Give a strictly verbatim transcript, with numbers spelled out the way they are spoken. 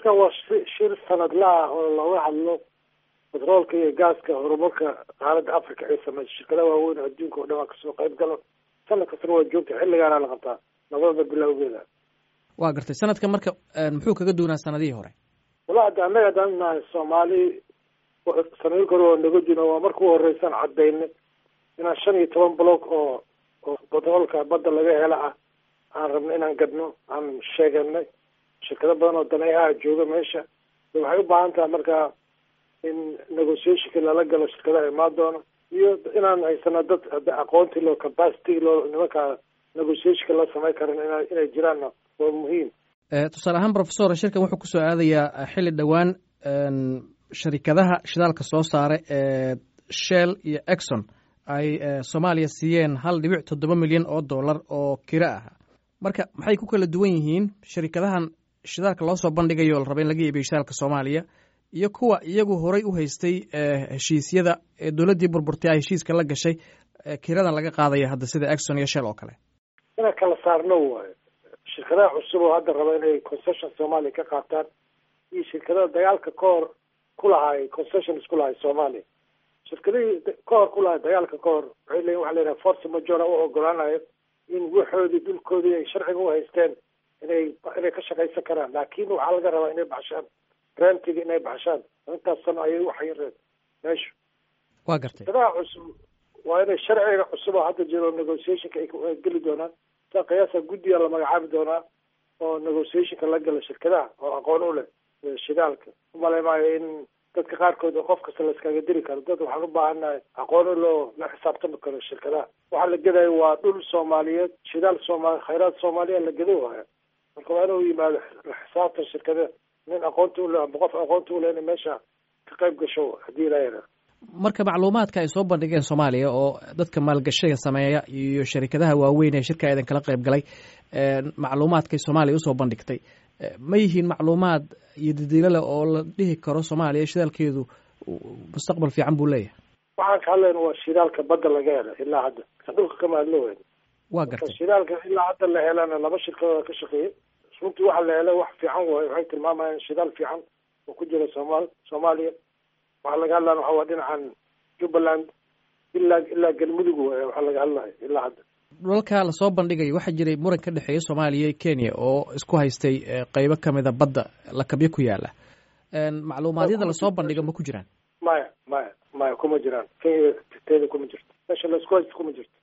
shirkan waa shir sanadla ah oo looga hadlo batroolka iyo gaaska horumarka qaaradda africa ay samayso shirkadaha waaweyn adduunka oo dhan waa kasoo qayb galo sanad kastana waa joogta xilligaana la qabtaa nabada bilowgeeda. waa gartay sanadka marka muxuu kaga duunaa sanadihii hore? walahi hadda annaga haddaan nahay soomaali sanadii kore oo naga jino waa marka u horeysan caddaynay inaan shan iyo toban block oo oo batroolka badda laga hela ah aan rabno inaan gadno aan sheeganay shirkado badan oo daneeyaha jooga meesha waxay u baahan tahay markaa in negotiationka lala galo shirkadaha imaan doono iyo inaan haysano dad aqoonti loo capacity loo nimankaa negotiationka la samay karin ina inay jiraanna waa muhiim. tusaale ahaan professor shirkan wuxuu kusoo aadayaa xilli dhowaan sharikadaha shidaalka soo saara ee shell iyo exxon ay soomaaliya siiyeen hal dhibic toddoba milyan oo dollar oo kiro ah. marka maxay ku kala duwan yihiin sharikadahan shidaalka loo soo bandhigayo la raba in laga iibiyo shidaalka soomaaliya iyo kuwa iyagu horay u haystay heshiisyada ee dowladdii burburtay ay heshiiska la gashay kiradan laga qaadaya hadda sida exxon iyo shell oo kale? inaan kala saarno waayo shirkadaha cusub oo hadda raba inay concession soomaaliya ka qaataan iyo shirkadaha dagaalka ka hor ku lahaay concessions ku lahay soomaaliya. shirkadihii ka hor ku lahay dagaalka ka hor waxay leeyihin waxa la yidhaha force majora u ogolaanayo in waxoodii dhulkoodii ay sharciga u haysteen inay inay ka shaqaysan karaan laakiin waxaa laga rabaa inay baxshaan rentiga inay baxshaan intaas sano ayay waxayareen meeshu. waa gartay shirkadaha cusub waa inay sharciga cusub oo hadda jiro negotiationka ay geli doonaan sa qiyaasa guddiga la magacaabi doonaa oo negotiationka la gala shirkadaha oo aqoon u leh shidaalka. umalemaayo in dadka qaarkood oo qof kasta la iskaga diri karo dad waxaan u baahannahay aqoon loo la xisaabtami karo shirkadaha. waxaa la gedayo waa dhul soomaaliyeed shidaal soomaali khayraad soomaaliya la gedo waaya marka waa inuu yimaado xisaabtan shirkada nin aqoonta ule amba qof aqoonta ule inay meesha ka qayb gasho haddii ilaa. marka macluumaadka ay soo bandhigeen soomaaliya oo dadka maalgashiga sameeya iyo sharikadaha waaweyn ee shirka eedan kala qayb galay macluumaadkay soomaaliya usoo bandhigtay ma yihiin macluumaad iyo dadiilale oo la dhihi karo soomaaliya shidaalkeedu mustaqbal fiican buu leeyahay? waxaan ka hadlayna waa shidaalka badda laga hela ilaa hadda dhulka kama hadlo weyn. waa gartay shidaalka ilaa hadda la helana laba shirkadooda ka shaqeeyay runtii waxa la helay wax fiican waayo waxay tilmaamayaan shidaal fiican oo ku jira soomaal soomaaliya. waxaa laga hadlaya waxa waa dhinacan jubbaland ilaa ilaa galmudug waay waxaa laga hadlaya ilaa hadda. dhulalka lasoo bandhigayo waxaa jiray muran ka dhexeeya soomaaliya iyo kenya oo isku haystay qeybo kamida badda lakabyo ku yaala. macluumaadyada lasoo bandhiga ma ku jiraan? maya maya maya kuma jiraan kenya teeda kuma jirto meesha laisku haysto kuma jirto.